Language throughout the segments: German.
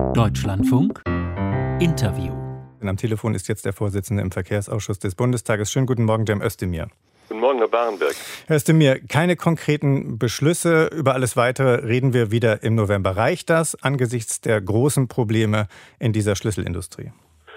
Deutschlandfunk Interview. Am Telefon ist jetzt der Vorsitzende im Verkehrsausschuss des Bundestages. Schönen guten Morgen, Cem Özdemir. Guten Morgen, Herr Barenberg. Herr Özdemir, keine konkreten Beschlüsse. Über alles Weitere reden wir wieder im November. Reicht das angesichts der großen Probleme in dieser Schlüsselindustrie?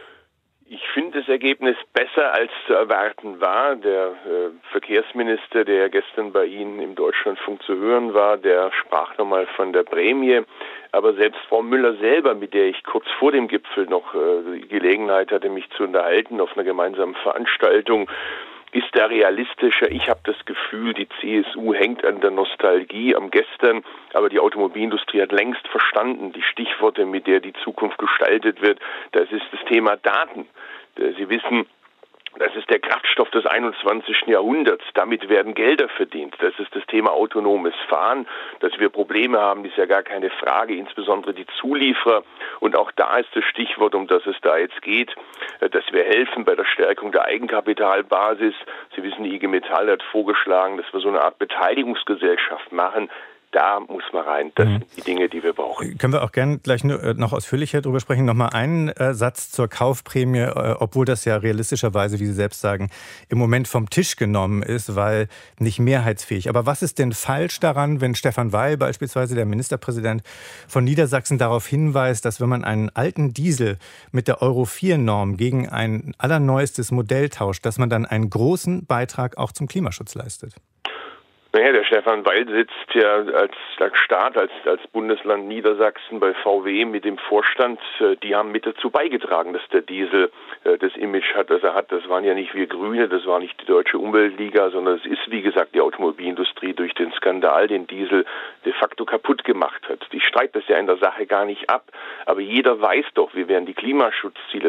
Ich finde das Ergebnis besser, als zu erwarten war. Der Verkehrsminister, der gestern bei Ihnen im Deutschlandfunk zu hören war, der sprach nochmal von der Prämie. Aber selbst Frau Müller selber, mit der ich kurz vor dem Gipfel noch die Gelegenheit hatte, mich zu unterhalten auf einer gemeinsamen Veranstaltung, ist da realistischer. Ich habe das Gefühl, die CSU hängt an der Nostalgie am Gestern, aber die Automobilindustrie hat längst verstanden, die Stichworte, mit der die Zukunft gestaltet wird. Das ist das Thema Daten. Sie wissen, das ist der Kraftstoff des 21. Jahrhunderts. Damit werden Gelder verdient. Das ist das Thema autonomes Fahren. Dass wir Probleme haben, ist ja gar keine Frage, insbesondere die Zulieferer. Und auch da ist das Stichwort, um das es da jetzt geht, dass wir helfen bei der Stärkung der Eigenkapitalbasis. Sie wissen, die IG Metall hat vorgeschlagen, dass wir so eine Art Beteiligungsgesellschaft machen. Da muss man rein. Das sind die Dinge, die wir brauchen. Können wir auch gerne gleich noch ausführlicher darüber sprechen. Nochmal einen Satz zur Kaufprämie, obwohl das ja realistischerweise, wie Sie selbst sagen, im Moment vom Tisch genommen ist, weil nicht mehrheitsfähig. Aber was ist denn falsch daran, wenn Stefan Weil, beispielsweise der Ministerpräsident von Niedersachsen, darauf hinweist, dass wenn man einen alten Diesel mit der Euro-4-Norm gegen ein allerneuestes Modell tauscht, dass man dann einen großen Beitrag auch zum Klimaschutz leistet? Naja, der Stefan Weil sitzt ja als Staat, als Bundesland Niedersachsen bei VW mit dem Vorstand. Die haben mit dazu beigetragen, dass der Diesel das Image hat, das er hat. Das waren ja nicht wir Grüne, das war nicht die Deutsche Umweltliga, sondern es ist, wie gesagt, die Automobilindustrie durch den Skandal, den Diesel de facto kaputt gemacht hat. Ich streite das ja in der Sache gar nicht ab, aber jeder weiß doch, wir werden die Klimaschutzziele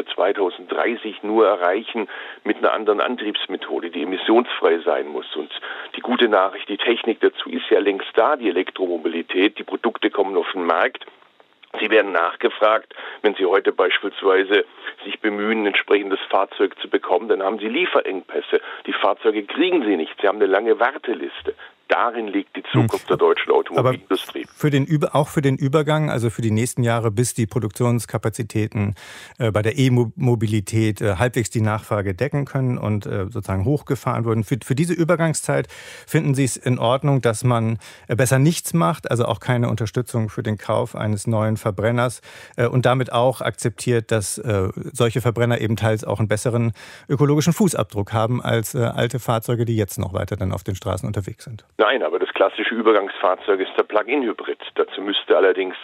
2030 nur erreichen mit einer anderen Antriebsmethode, die emissionsfrei sein muss. Und die gute Nachricht, die Technik dazu ist ja längst da, die Elektromobilität. Die Produkte kommen auf den Markt. Sie werden nachgefragt. Wenn Sie heute beispielsweise sich bemühen, ein entsprechendes Fahrzeug zu bekommen, dann haben Sie Lieferengpässe. Die Fahrzeuge kriegen Sie nicht. Sie haben eine lange Warteliste. Darin liegt die Zukunft der deutschen Automobilindustrie. Aber auch für den Übergang, also für die nächsten Jahre, bis die Produktionskapazitäten bei der E-Mobilität halbwegs die Nachfrage decken können und sozusagen hochgefahren wurden. Für diese Übergangszeit finden Sie es in Ordnung, dass man besser nichts macht, also auch keine Unterstützung für den Kauf eines neuen Verbrenners und damit auch akzeptiert, dass solche Verbrenner eben teils auch einen besseren ökologischen Fußabdruck haben als alte Fahrzeuge, die jetzt noch weiter dann auf den Straßen unterwegs sind? Nein, aber das klassische Übergangsfahrzeug ist der Plug-in-Hybrid. Dazu müsste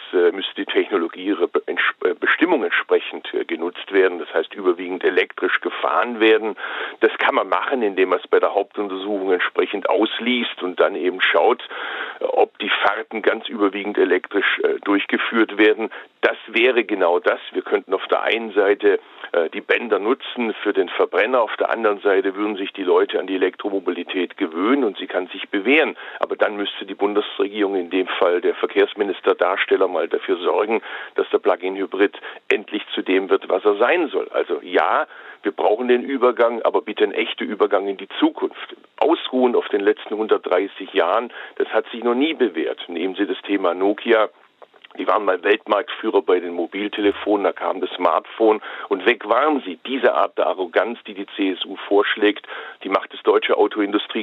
die Technologie ihre Bestimmung entsprechend genutzt werden. Das heißt, überwiegend elektrisch gefahren werden. Das kann man machen, indem man es bei der Hauptuntersuchung entsprechend ausliest und dann eben schaut, ob die Fahrten ganz überwiegend elektrisch durchgeführt werden. Das wäre genau das. Wir könnten auf der einen Seite die Bänder nutzen für den Verbrenner. Auf der anderen Seite würden sich die Leute an die Elektromobilität gewöhnen und sie kann sich bewähren. Aber dann müsste die Bundesregierung, in dem Fall der Verkehrsminister, Darsteller, mal dafür sorgen, dass der Plug-in-Hybrid endlich zu dem wird, was er sein soll. Also ja, wir brauchen den Übergang, aber bitte einen echten Übergang in die Zukunft. Ausruhen auf den letzten 130 Jahren, das hat sich noch nie bewährt. Nehmen Sie das Thema Nokia. Die waren mal Weltmarktführer bei den Mobiltelefonen, da kam das Smartphone und weg waren sie. Diese Art der Arroganz, die die CSU vorschlägt, die macht das deutsche Auto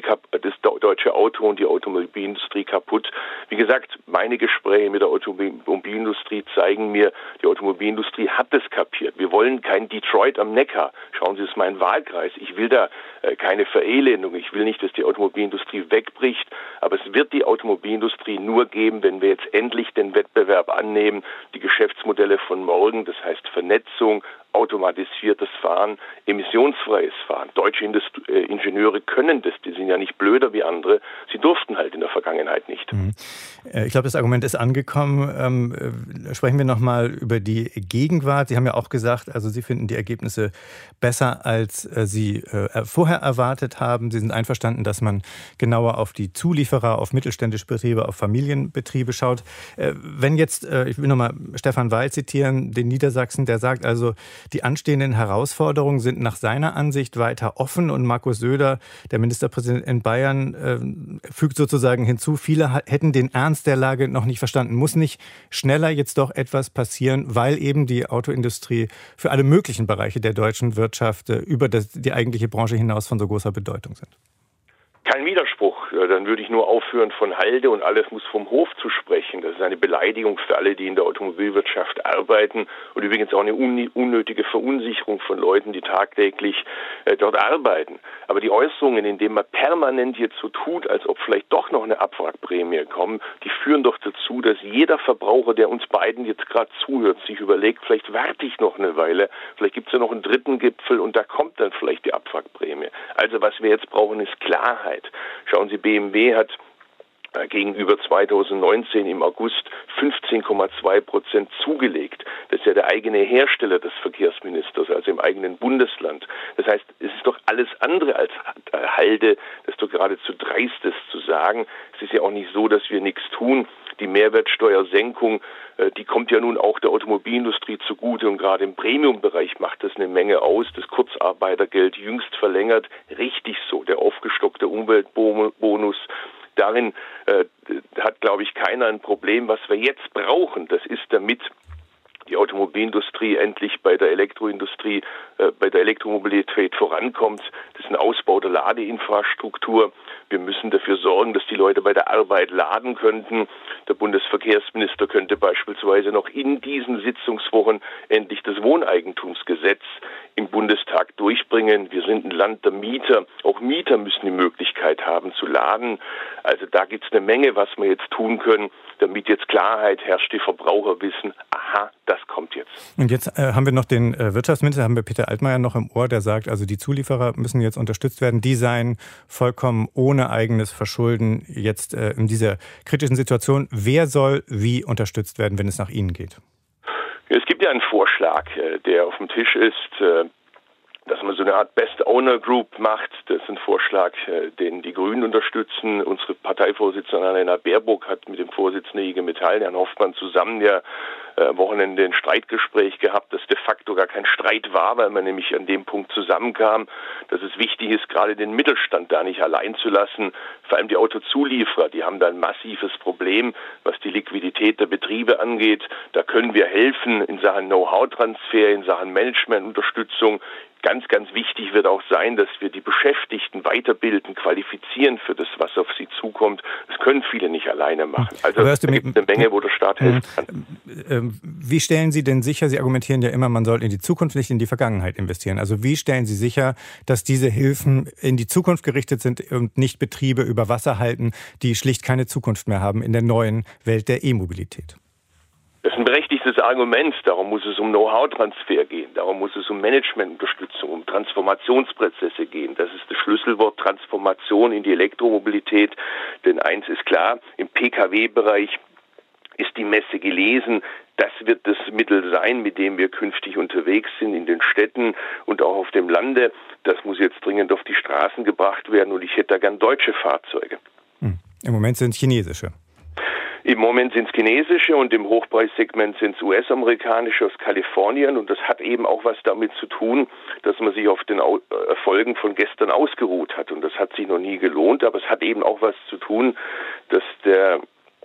und die Automobilindustrie kaputt. Wie gesagt, meine Gespräche mit der Automobilindustrie zeigen mir, die Automobilindustrie hat es kapiert. Wir wollen kein Detroit am Neckar. Schauen Sie, das ist mein Wahlkreis. Ich will da keine Verelendung. Ich will nicht, dass die Automobilindustrie wegbricht, aber es wird die Automobilindustrie nur geben, wenn wir jetzt endlich den Wettbewerb annehmen, die Geschäftsmodelle von morgen, das heißt Vernetzung, automatisiertes Fahren, emissionsfreies Fahren. Deutsche Ingenieure können das, die sind ja nicht blöder wie andere, sie durften halt in der Vergangenheit nicht. Ich glaube, das Argument ist angekommen. Sprechen wir nochmal über die Gegenwart. Sie haben ja auch gesagt, also Sie finden die Ergebnisse besser, als Sie vorher erwartet haben. Sie sind einverstanden, dass man genauer auf die Zulieferer, auf mittelständische Betriebe, auf Familienbetriebe schaut. Wenn jetzt, ich will nochmal Stefan Weil zitieren, den Niedersachsen, der sagt also, Die anstehenden Herausforderungen sind nach seiner Ansicht weiter offen und Markus Söder, der Ministerpräsident in Bayern, fügt sozusagen hinzu, viele hätten den Ernst der Lage noch nicht verstanden. Muss nicht schneller jetzt doch etwas passieren, weil eben die Autoindustrie für alle möglichen Bereiche der deutschen Wirtschaft über die eigentliche Branche hinaus von so großer Bedeutung sind? Kein Widerspruch. Dann würde ich nur aufhören, von Halde und alles muss vom Hof zu sprechen. Das ist eine Beleidigung für alle, die in der Automobilwirtschaft arbeiten und übrigens auch eine unnötige Verunsicherung von Leuten, die tagtäglich dort arbeiten. Aber die Äußerungen, indem man permanent jetzt so tut, als ob vielleicht doch noch eine Abwrackprämie kommt, die führen doch dazu, dass jeder Verbraucher, der uns beiden jetzt gerade zuhört, sich überlegt, vielleicht warte ich noch eine Weile, vielleicht gibt es ja noch einen dritten Gipfel und da kommt dann vielleicht die Abwrackprämie. Also was wir jetzt brauchen, ist Klarheit. Schauen Sie, BMW hat gegenüber 2019 im August 15,2% zugelegt. Das ist ja der eigene Hersteller des Verkehrsministers, also im eigenen Bundesland. Das heißt, es ist doch alles andere als Halde, das ist doch geradezu dreist, das zu sagen. Es ist ja auch nicht so, dass wir nichts tun. Die Mehrwertsteuersenkung, die kommt ja nun auch der Automobilindustrie zugute und gerade im Premium-Bereich macht das eine Menge aus. Das Kurzarbeitergeld jüngst verlängert, richtig so. Der aufgestockte Umweltbonus, darin hat, glaube ich, keiner ein Problem. Was wir jetzt brauchen, das ist, damit die Automobilindustrie endlich bei der Elektroindustrie, bei der Elektromobilität vorankommt. Das ist ein Ausbau der Ladeinfrastruktur. Wir müssen dafür sorgen, dass die Leute bei der Arbeit laden könnten. Der Bundesverkehrsminister könnte beispielsweise noch in diesen Sitzungswochen endlich das Wohneigentumsgesetz im Bundestag durchbringen. Wir sind ein Land der Mieter. Auch Mieter müssen die Möglichkeit haben zu laden. Also da gibt es eine Menge, was wir jetzt tun können, damit jetzt Klarheit herrscht, die Verbraucher wissen, aha, das kommt jetzt. Und jetzt haben wir noch den Wirtschaftsminister, haben wir Peter Altmaier noch im Ohr, der sagt, also die Zulieferer müssen jetzt unterstützt werden. Die seien vollkommen ohne eigenes Verschulden jetzt in dieser kritischen Situation. Wer soll wie unterstützt werden, wenn es nach Ihnen geht? Es gibt ja einen Vorschlag, der auf dem Tisch ist, dass man so eine Art Best Owner Group macht. Das ist ein Vorschlag, den die Grünen unterstützen. Unsere Parteivorsitzende Annalena Baerbock hat mit dem Vorsitzenden IG Metall, Herrn Hoffmann, zusammen ja am Wochenende ein Streitgespräch gehabt, das de facto gar kein Streit war, weil man nämlich an dem Punkt zusammenkam, dass es wichtig ist, gerade den Mittelstand da nicht allein zu lassen. Vor allem die Autozulieferer, die haben da ein massives Problem, was die Liquidität der Betriebe angeht. Da können wir helfen in Sachen Know-how-Transfer, in Sachen Management-Unterstützung. Ganz, ganz wichtig wird auch sein, dass wir die Beschäftigten weiterbilden, qualifizieren für das, was auf sie zukommt. Das können viele nicht alleine machen. Also es gibt eine Menge, wo der Staat helfen kann. Wie stellen Sie denn sicher, Sie argumentieren ja immer, man soll in die Zukunft, nicht in die Vergangenheit investieren. Also wie stellen Sie sicher, dass diese Hilfen in die Zukunft gerichtet sind und nicht Betriebe über Wasser halten, die schlicht keine Zukunft mehr haben in der neuen Welt der E-Mobilität? Das ist ein berechtigtes Argument. Darum muss es um Know-how-Transfer gehen. Darum muss es um Managementunterstützung, um Transformationsprozesse gehen. Das ist das Schlüsselwort Transformation in die Elektromobilität. Denn eins ist klar, im Pkw-Bereich ist die Messe gelesen. Das wird das Mittel sein, mit dem wir künftig unterwegs sind in den Städten und auch auf dem Lande. Das muss jetzt dringend auf die Straßen gebracht werden und ich hätte da gern deutsche Fahrzeuge. Im Moment sind es chinesische. Im Moment sind es chinesische und im Hochpreissegment sind es US-amerikanische aus Kalifornien und das hat eben auch was damit zu tun, dass man sich auf den Erfolgen von gestern ausgeruht hat und das hat sich noch nie gelohnt, aber es hat eben auch was zu tun, dass der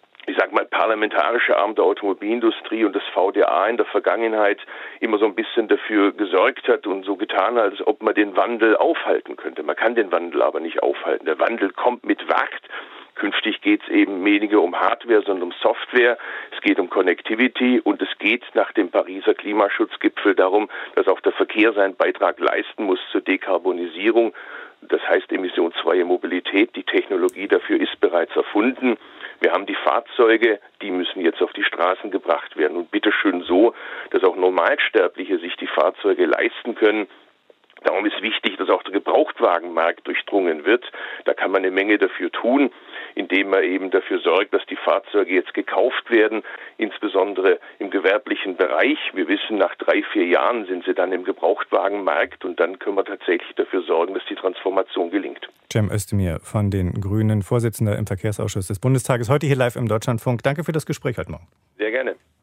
parlamentarische Arm der Automobilindustrie und das VDA in der Vergangenheit immer so ein bisschen dafür gesorgt hat und so getan hat, als ob man den Wandel aufhalten könnte. Man kann den Wandel aber nicht aufhalten. Der Wandel kommt mit Wucht. Künftig geht es eben weniger um Hardware, sondern um Software. Es geht um Connectivity und es geht nach dem Pariser Klimaschutzgipfel darum, dass auch der Verkehr seinen Beitrag leisten muss zur Dekarbonisierung. Das heißt emissionsfreie Mobilität. Die Technologie dafür ist bereits erfunden. Wir haben die Fahrzeuge, die müssen jetzt auf die Straßen gebracht werden und bitteschön so, dass auch Normalsterbliche sich die Fahrzeuge leisten können. Darum ist wichtig, dass auch der Gebrauchtwagenmarkt durchdrungen wird. Da kann man eine Menge dafür tun, indem man eben dafür sorgt, dass die Fahrzeuge jetzt gekauft werden, insbesondere im gewerblichen Bereich. Wir wissen, nach 3-4 Jahren sind sie dann im Gebrauchtwagenmarkt und dann können wir tatsächlich dafür sorgen, dass die Transformation gelingt. Cem Özdemir von den Grünen, Vorsitzender im Verkehrsausschuss des Bundestages, heute hier live im Deutschlandfunk. Danke für das Gespräch heute Morgen. Sehr gerne.